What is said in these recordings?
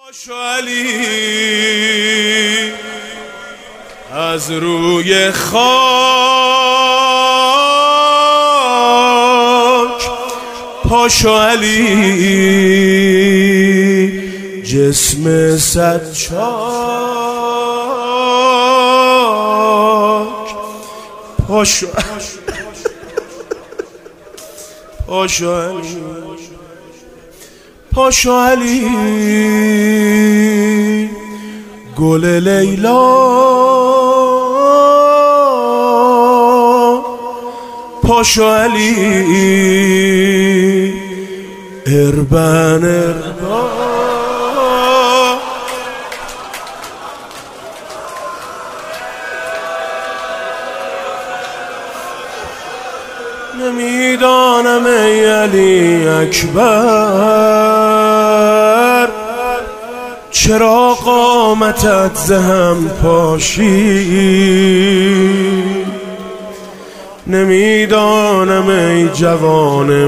پاشو علی از روی خاک، پاشو علی جسم صد چاک، پاشو علی، پاشو علی گل لیلا، پاشو علی اربن نمیدانم ای علی اکبر چرا قامتت زهم پاشید، نمیدانم ای جوان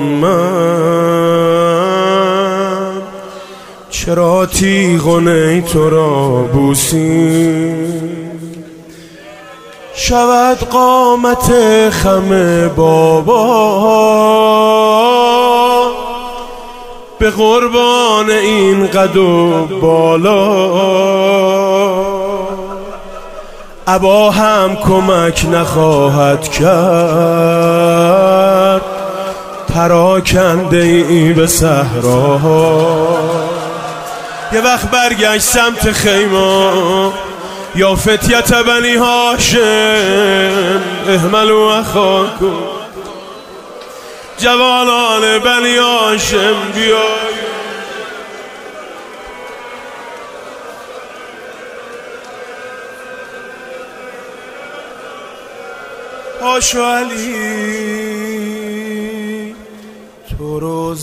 من چرا تیغ تو را بوسید، شود قامت خم بابا به قربان این قد و بالا، ابا هم کمک نخواهد کرد پراکنده ای به صحراها. یه وقت برگشت سمت خیمه، یا فتیت بنی هاشم احملوا اخاکم، جوانان بنی هاشم بیای، پاشو علی تو رو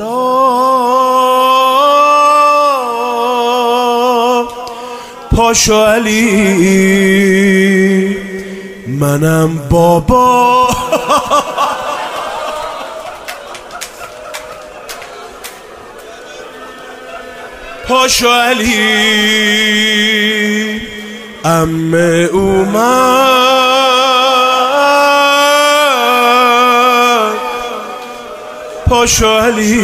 زهرا، پاشو علی منم بابا، پاشو علی عمه اومد، پاشو علی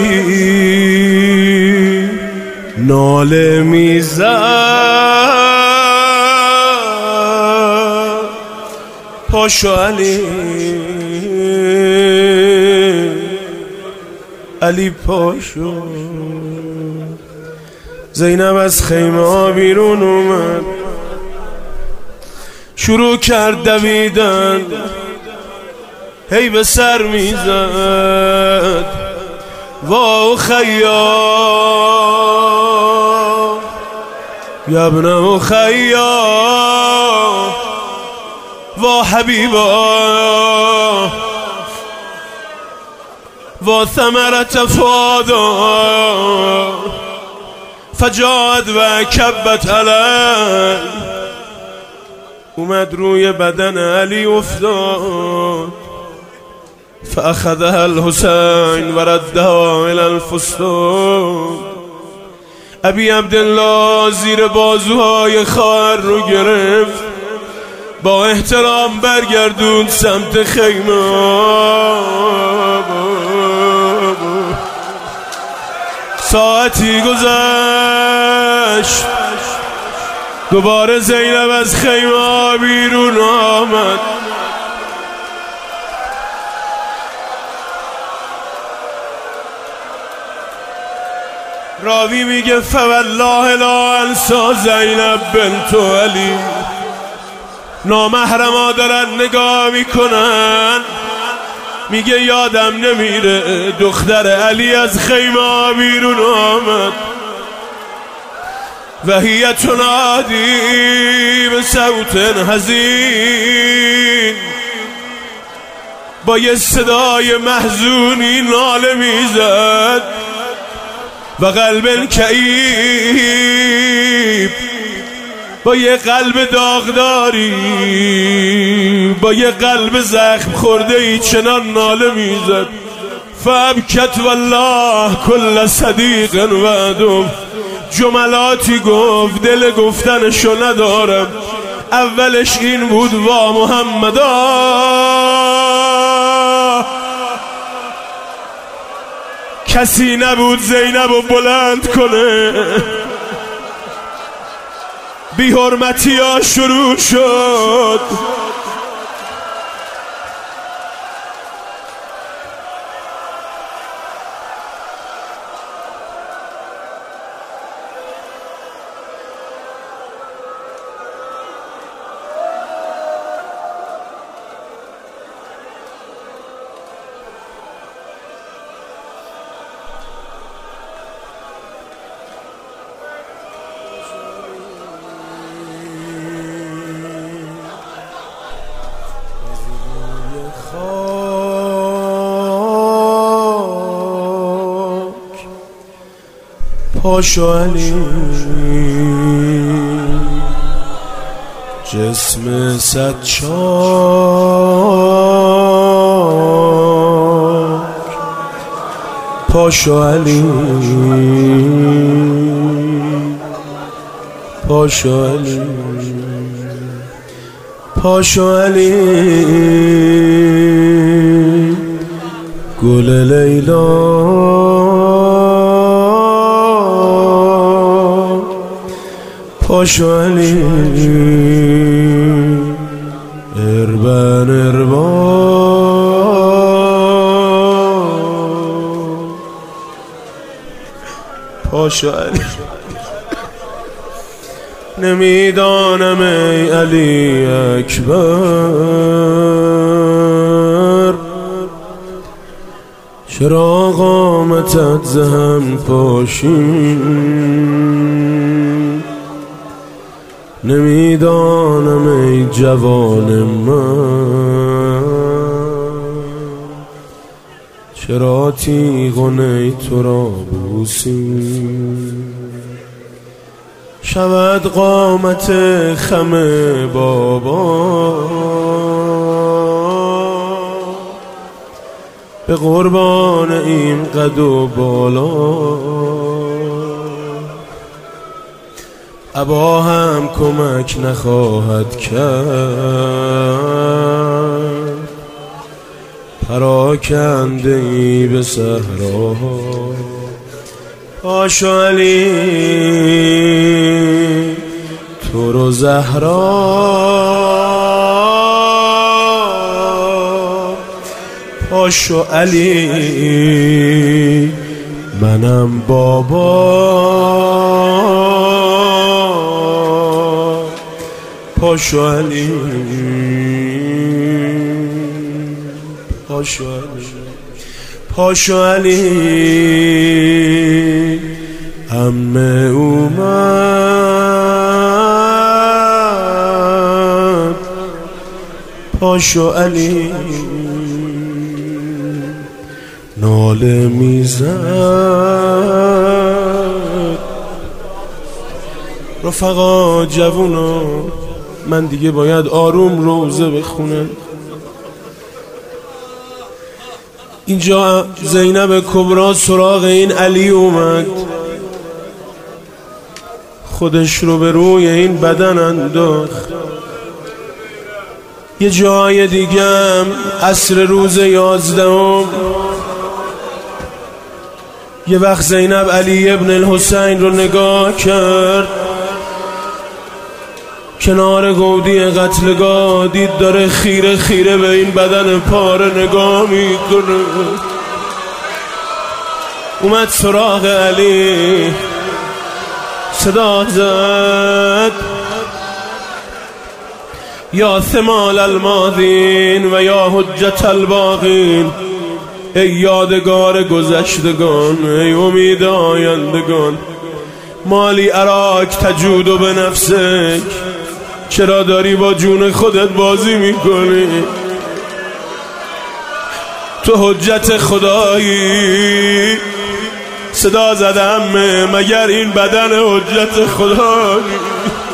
ناله میزد، پاشو علی علی پاشو. زینب از خیمه بیرون اومد، شروع کرد دویدن، هی به سر میزد وا خیا یا ابن اخیا وا حبیبا وا ثمرة فؤادا فجاءت و کبت علی، اومد روی بدن علی افتاد، فاخذها الحسین و ردها الى الفستان، ابی عبدالله زیر بازوهای خواهر رو گرفت، با احترام برگردوند سمت خیمه. ساعتی گذشت، دوباره زینب از خیمه بیرون آمد، راوی میگه فوالله لا انسا زینب بنت علی، نامحرما دارن نگاه میکنن، میگه یادم نمیره دختر علی از خیمه بیرون آمد، و هی تنادی به صوت حزین، با یه صدای محزونی ناله میزد، و قلب کئیب، با یه قلب داغداری، با یه قلب زخم خورده ای چنان ناله میزد. فابکت والله کل صدیق و عدو، جملاتی گفت دل گفتنشو ندارم. اولش این بود وا محمدا، کسی نبود زینبو بلند کنه. بی حرمتی ها شروع شد. پاشو علی جسم صد چاک، پاشو علی پاشو علی پاشو علی گل لیلا پاشو علی اربن اربان پاشو علی نمیدانم ای علی اکبر چرا قامتت زهم پاشین، نمیدانم ای جوان من چرا تیغ نی تو را بوسیم. شود قامت خم بابا به قربان این قد و بالا، ابا هم کمک نخواهد کرد پراکنده ای به صحراها. پاشو علی تو رو زهرا، پاشو علی منم بابا، پاشو علی پاشو علی پاشو علی عمه اومد، پاشو علی ناله میزد. رفقا جوونا من دیگه باید آروم روزه بخونم. اینجا زینب کبرا سراغ این علی اومد، خودش رو به روی این بدن انداخت. یه جای دیگم عصر روز 11 یه وقت زینب علی ابن الحسین رو نگاه کرد کنار گودی قتلگاه، دید داره خیره خیره به این بدن پاره نگاه میکنه. اومد سراغ علی صدا زد یا ثمال الماضین و یا حجت الباقین، ای یادگار گذشتگان، ای امید آیندگان، مالی اراک تجود به نفسک، چرا داری با جون خودت بازی میکنی؟ تو حجت خدایی. صدا زدم مگر این بدن حجت خدایی؟